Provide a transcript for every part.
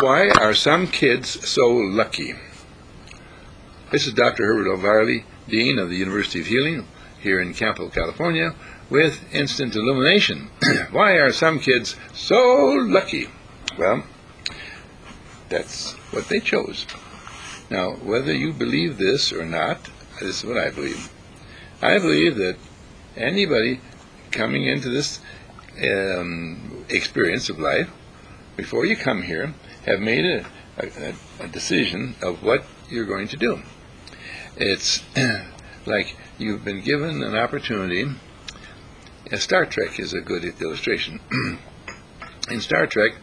Why are some kids so lucky? This is Dr. Herbert O'Reilly, Dean of the University of Healing here in Campo, California, with Instant Illumination. Why are some kids so lucky? Well, that's what they chose. Now, whether you believe this or not, this is what I believe. I believe that anybody coming into this experience of life, before you come here, have made a decision of what you're going to do. It's like you've been given an opportunity. Star Trek is a good illustration. In Star Trek,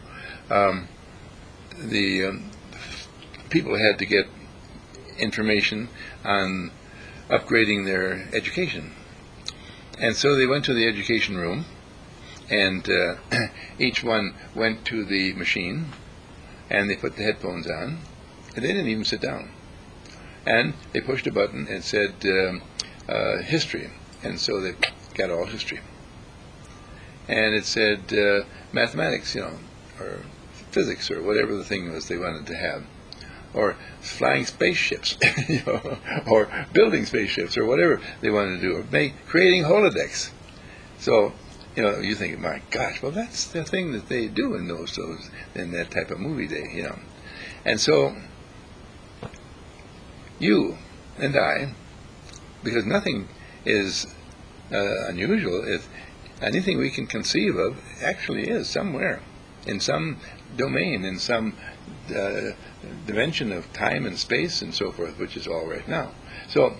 the people had to get information on upgrading their education. And so they went to the education room, and each one went to the machine, and they put the headphones on, and they didn't even sit down. And they pushed a button and said history, and so they got all history. And it said mathematics, or physics, or whatever the thing was they wanted to have, or flying spaceships, or building spaceships, or whatever they wanted to do, or creating holodecks. So, you think, my gosh, well, that's the thing that they do in in that type of movie day, And so, you and I, because nothing is unusual, if anything we can conceive of actually is somewhere, in some domain, in some dimension of time and space and so forth, which is all right now. So,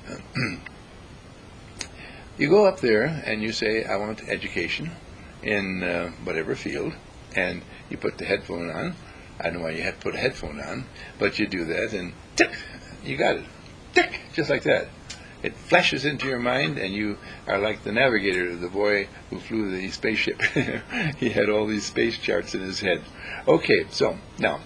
you go up there and you say, I want education in whatever field, and you put the headphone on. I don't know why you have to put a headphone on, but you do that, and tick, you got it. Tick, just like that. It flashes into your mind, and you are like the navigator, the boy who flew the spaceship. He had all these space charts in his head. Okay, so, now,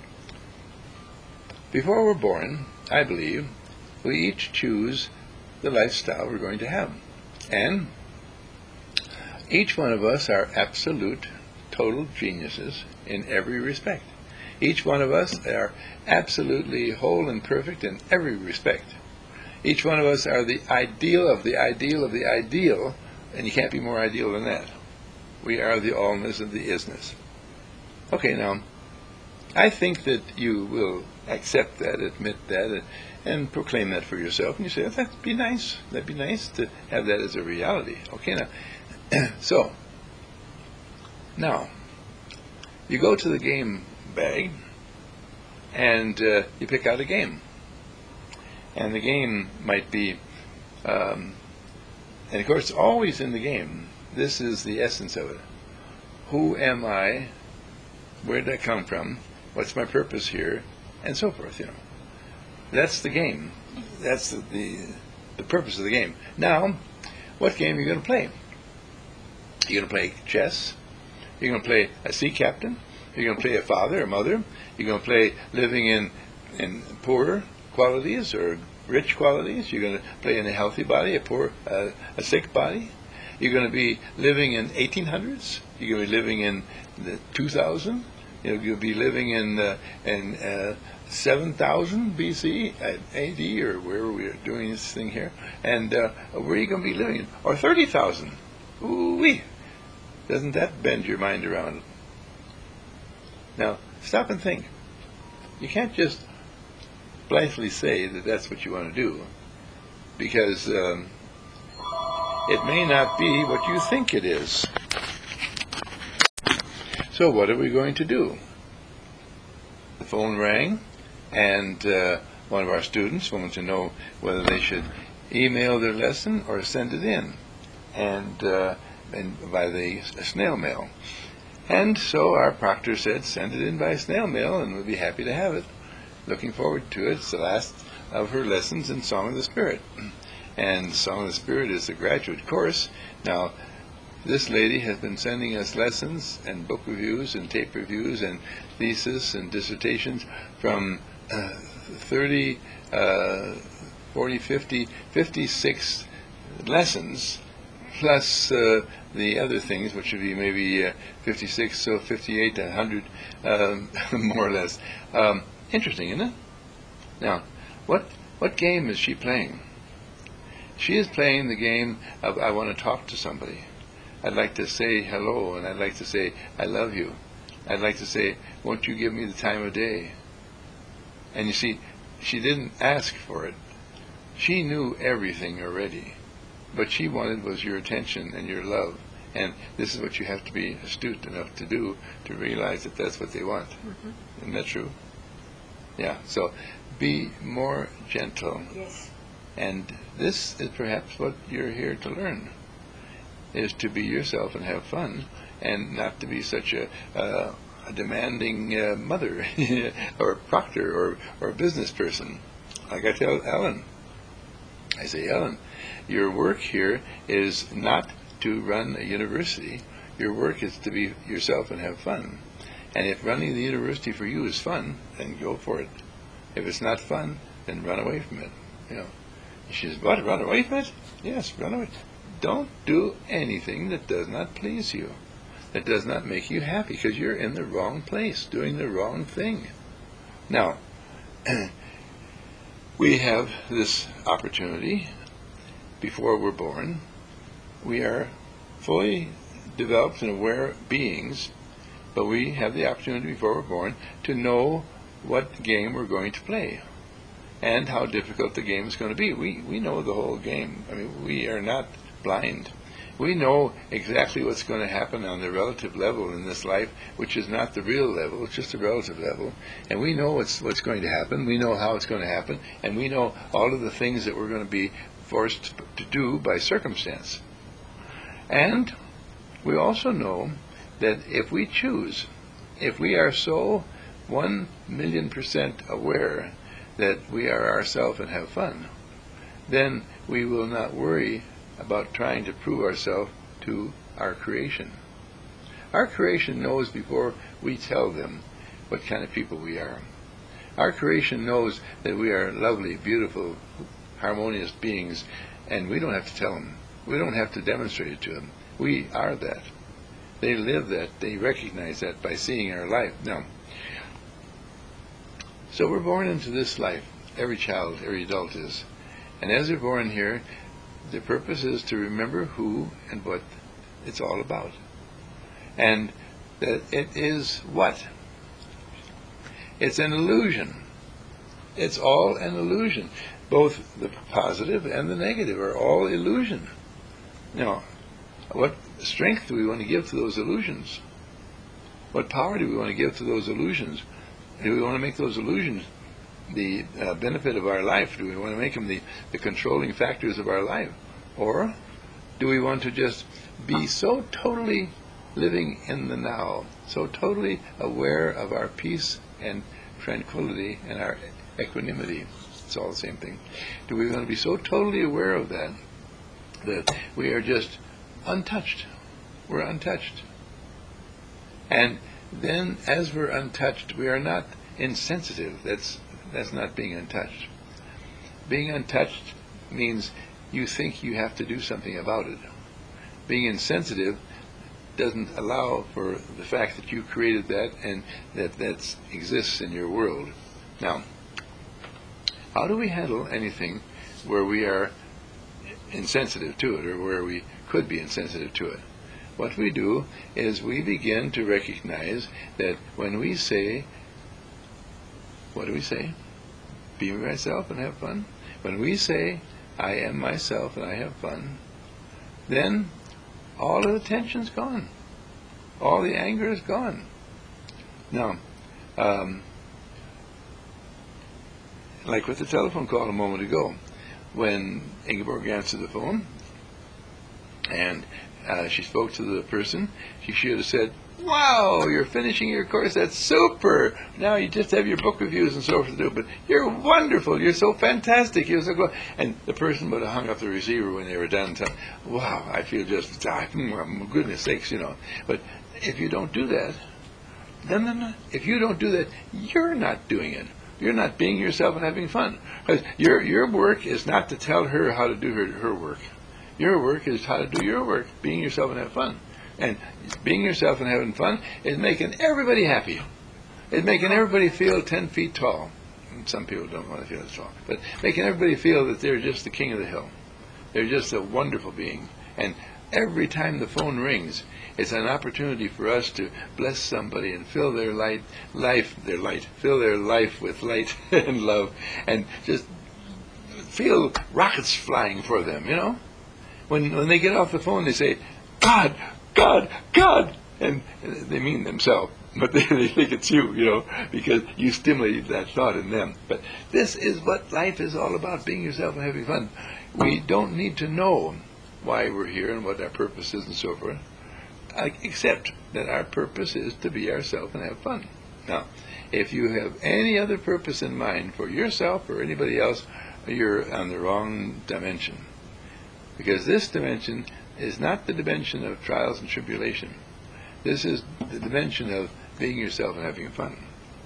before we're born, I believe, we each choose the lifestyle we're going to have. And each one of us are absolute, total geniuses in every respect. Each one of us are absolutely whole and perfect in every respect. Each one of us are the ideal of the ideal of the ideal, and you can't be more ideal than that. We are the allness of the isness. Okay, now, I think that you will accept that, admit that, and proclaim that for yourself. And you say, that'd be nice. That'd be nice to have that as a reality. Okay, now, so, now, you go to the game bag, and you pick out a game. And the game might be, and of course, always in the game, this is the essence of it. Who am I? Where did I come from? What's my purpose here? And so forth, That's the game. That's the purpose of the game. Now, what game are you going to play? You're going to play chess? You're going to play a sea captain? You're going to play a father or mother? You're going to play living in poorer qualities or rich qualities? You're going to play in a healthy body, a sick body? You're going to be living in 1800s? You're going to be living in the 2000? You'll be living in 7000 BC, AD, or wherever we're doing this thing here. And where are you going to be living? Or 30,000? Ooh-wee! Doesn't that bend your mind around? Now, stop and think. You can't just blithely say that that's what you want to do, because it may not be what you think it is. So what are we going to do? The phone rang, and one of our students wanted to know whether they should email their lesson or send it in, and by the snail mail. And so our proctor said, send it in by snail mail, and we'll be happy to have it. Looking forward to it. It's the last of her lessons in Song of the Spirit. And Song of the Spirit is a graduate course. Now, this lady has been sending us lessons and book reviews and tape reviews and thesis and dissertations from 30, 40, 50, 56 lessons plus the other things, which would be maybe 56, so 58 to 100, more or less. Interesting, isn't it? Now, what game is she playing? She is playing the game of I want to talk to somebody. I'd like to say hello, and I'd like to say I love you. I'd like to say, won't you give me the time of day? And you see, she didn't ask for it. She knew everything already. What she wanted was your attention and your love. And this is what you have to be astute enough to do, to realize that that's what they want. Mm-hmm. Isn't that true? Yeah, so be more gentle. Yes. And this is perhaps what you're here to learn, is to be yourself and have fun, and not to be such a demanding mother or proctor or business person. Like I tell Ellen, I say, Ellen, your work here is not to run a university. Your work is to be yourself and have fun. And if running the university for you is fun, then go for it. If it's not fun, then run away from it. You know. She says, what, run away from it? Yes, run away. Don't do anything that does not please you, that does not make you happy, because you're in the wrong place, doing the wrong thing. Now, we have this opportunity before we're born. We are fully developed and aware beings, but we have the opportunity before we're born to know what game we're going to play and how difficult the game is going to be. We know the whole game. I mean, we are not blind. We know exactly what's going to happen on the relative level in this life, which is not the real level, it's just a relative level. And we know what's going to happen, we know how it's going to happen, and we know all of the things that we're going to be forced to do by circumstance. And we also know that if we choose, if we are so 1,000,000% aware that we are ourselves and have fun, then we will not worry about trying to prove ourselves to our creation. Our creation knows before we tell them what kind of people we are. Our creation knows that we are lovely, beautiful, harmonious beings, and we don't have to tell them. We don't have to demonstrate it to them. We are that. They live that. They recognize that by seeing our life. Now, so we're born into this life. Every child, every adult is. And as they're born here, the purpose is to remember who and what it's all about. And that it is what? It's an illusion. It's all an illusion. Both the positive and the negative are all illusion. Now, what strength do we want to give to those illusions? What power do we want to give to those illusions? Do we want to make those illusions the benefit of our life? Do we want to make them the controlling factors of our life? Or do we want to just be so totally living in the now, so totally aware of our peace and tranquility and our equanimity? It's all the same thing. Do we want to be so totally aware of that we are just untouched? We're untouched. And then as we're untouched, we are not insensitive. That's not being untouched. Being untouched means you think you have to do something about it. Being insensitive doesn't allow for the fact that you created that and that exists in your world. Now, how do we handle anything where we are insensitive to it, or where we could be insensitive to it? What we do is we begin to recognize that when we say, what do we say? Be myself and have fun. When we say, I am myself and I have fun, then all of the tension's gone. All the anger is gone. Now, like with the telephone call a moment ago, when Ingeborg answered the phone and she spoke to the person, she should have said, wow, you're finishing your course, that's super. Now you just have your book reviews and so forth to do, but you're wonderful, you're so fantastic, you're so good. And the person would have hung up the receiver when they were done and said, wow, I feel just, goodness sakes, you know. But if you don't do that, then if you don't do that, you're not doing it. You're not being yourself and having fun. Because your work is not to tell her how to do her work. Your work is how to do your work, being yourself and have fun. And being yourself and having fun is making everybody happy. It's making everybody feel 10 feet tall. Some people don't want to feel as tall. But making everybody feel that they're just the king of the hill. They're just a wonderful being. And every time the phone rings, it's an opportunity for us to bless somebody and fill their fill their life with light and love, and just feel rockets flying for them, you know? When they get off the phone, they say, God, God, God, and they mean themselves, but they think it's you, you know, because you stimulated that thought in them. But this is what life is all about, being yourself and having fun. We don't need to know why we're here and what our purpose is and so forth, except that our purpose is to be ourselves and have fun. Now, if you have any other purpose in mind for yourself or anybody else, you're on the wrong dimension. Because this dimension is not the dimension of trials and tribulation. This is the dimension of being yourself and having fun.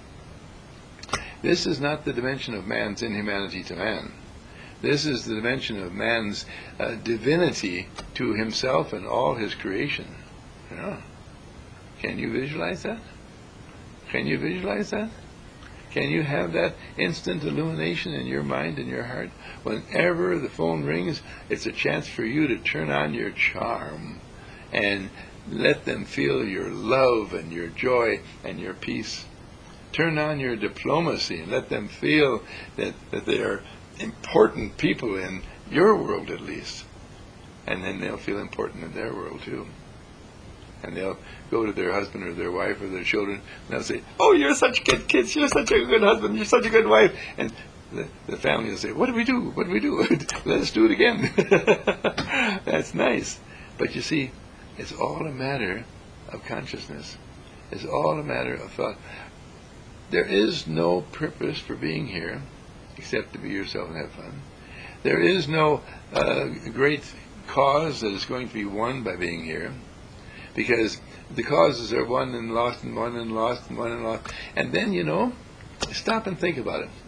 This is not the dimension of man's inhumanity to man. This is the dimension of man's divinity to himself and all his creation. You know? Can you visualize that? Can you visualize that? Can you have that instant illumination in your mind and your heart? Whenever the phone rings, it's a chance for you to turn on your charm and let them feel your love and your joy and your peace. Turn on your diplomacy and let them feel that they are important people in your world at least. And then they'll feel important in their world too. And they'll go to their husband or their wife or their children, and they'll say, "Oh, you're such good kids, you're such a good husband, you're such a good wife." And the family will say, "What do we do? What do we do? Let us do it again." That's nice. But you see, it's all a matter of consciousness. It's all a matter of thought. There is no purpose for being here except to be yourself and have fun. There is no great cause that is going to be won by being here, because the causes are won and lost and won and lost and won and lost. And then, you know, stop and think about it.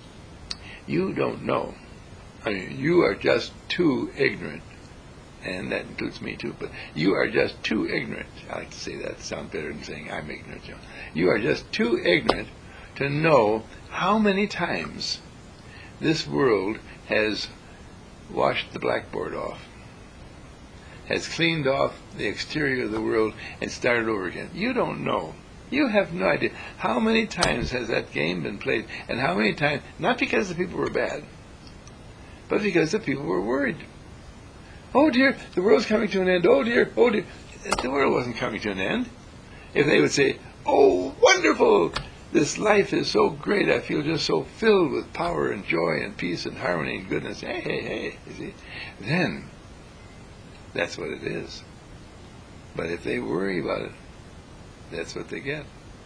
You don't know. I mean, you are just too ignorant. And that includes me too, but you are just too ignorant. I like to say that. It sounds better than saying I'm ignorant. You know. You are just too ignorant to know how many times this world has washed the blackboard off, has cleaned off the exterior of the world and started over again. You don't know. You have no idea. How many times has that game been played, and how many times, not because the people were bad, but because the people were worried. Oh dear, the world's coming to an end. Oh dear, oh dear. The world wasn't coming to an end. If they would say, "Oh, wonderful, this life is so great, I feel just so filled with power and joy and peace and harmony and goodness," hey, you see, then that's what it is. But if they worry about it, that's what they get.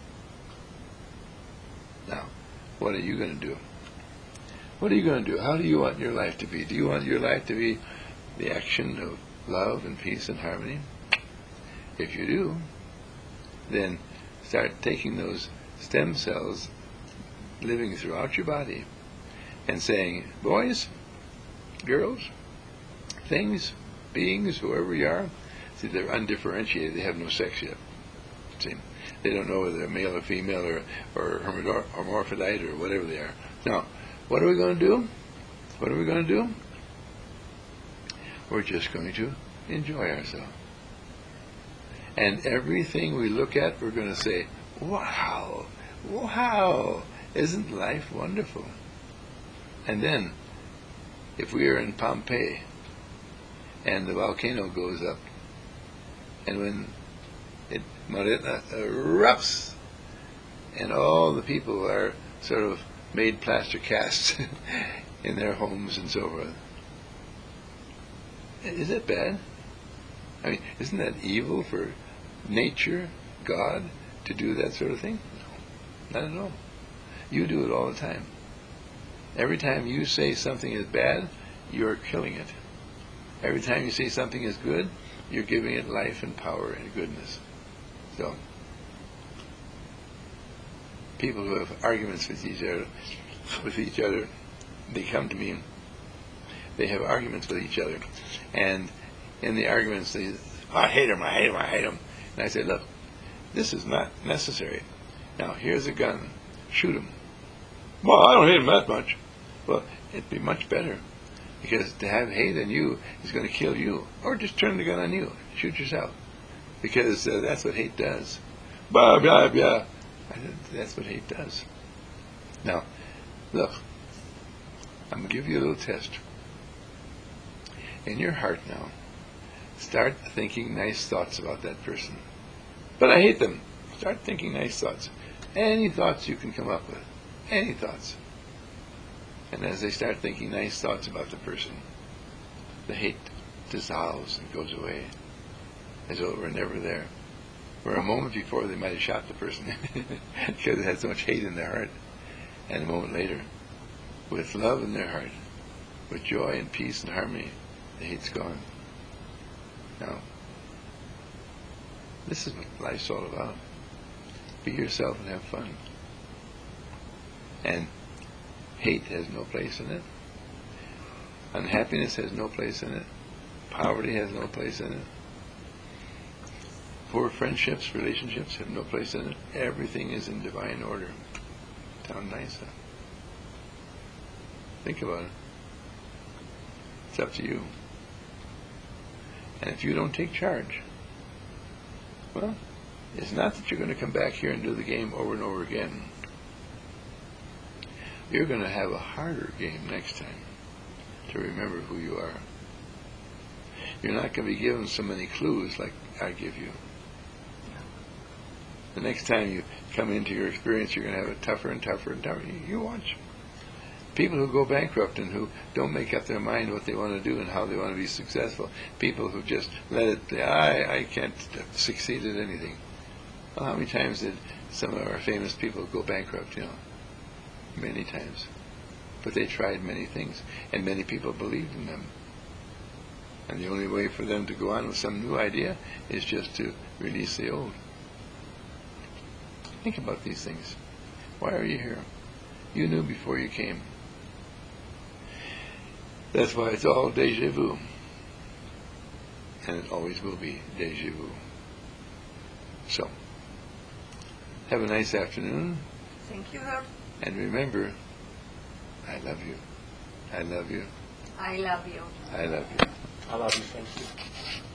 Now, what are you going to do? What are you going to do? How do you want your life to be? Do you want your life to be the action of love and peace and harmony? If you do, then start taking those stem cells living throughout your body and saying, "Boys, girls, things, beings, whoever you are," see, they're undifferentiated. They have no sex yet. See, they don't know whether they're male or female or hermaphrodite or whatever they are. Now, what are we going to do? What are we going to do? We're just going to enjoy ourselves. And everything we look at, we're going to say, "Wow, wow, isn't life wonderful?" And then, if we are in Pompeii, and the volcano goes up, and when Marina erupts, and all the people are sort of made plaster casts in their homes and so forth, is it bad? I mean, isn't that evil for nature, God, to do that sort of thing? No, not at all. You do it all the time. Every time you say something is bad, you're killing it. Every time you say something is good, you're giving it life and power and goodness. So, people who have arguments with each other, they come to me they have arguments with each other. And in the arguments, they, I hate him, I hate him, I hate him. And I say, look, this is not necessary. Now, here's a gun. Shoot him. Well, I don't hate him that much. Well, it'd be much better. Because to have hate in you is going to kill you. Or just turn the gun on you. Shoot yourself. Because that's what hate does. Blah, blah, blah. That's what hate does. Now, look. I'm going to give you a little test. In your heart now, start thinking nice thoughts about that person. But I hate them. Start thinking nice thoughts. Any thoughts you can come up with. Any thoughts. And as they start thinking nice thoughts about the person, the hate dissolves and goes away as though it were never there. Where a moment before they might have shot the person because they had so much hate in their heart. And a moment later, with love in their heart, with joy and peace and harmony, the hate's gone. Now, this is what life's all about. Be yourself and have fun. And hate has no place in it. Unhappiness has no place in it. Poverty has no place in it. Poor friendships, relationships have no place in it. Everything is in divine order. Sound nice, huh? Think about it. It's up to you. And if you don't take charge, well, it's not that you're going to come back here and do the game over and over again. You're going to have a harder game next time to remember who you are. You're not going to be given so many clues like I give you. The next time you come into your experience, you're going to have it tougher and tougher and tougher. You watch. People who go bankrupt and who don't make up their mind what they want to do and how they want to be successful. People who just let it, I can't succeed at anything. Well, how many times did some of our famous people go bankrupt, Many times. But they tried many things, and many people believed in them. And the only way for them to go on with some new idea is just to release the old. Think about these things. Why are you here? You knew before you came. That's why it's all déjà vu. And it always will be déjà vu. So, have a nice afternoon. Thank you, Herb. And remember, I love you. I love you. I love you. I love you. I love you. Thank you.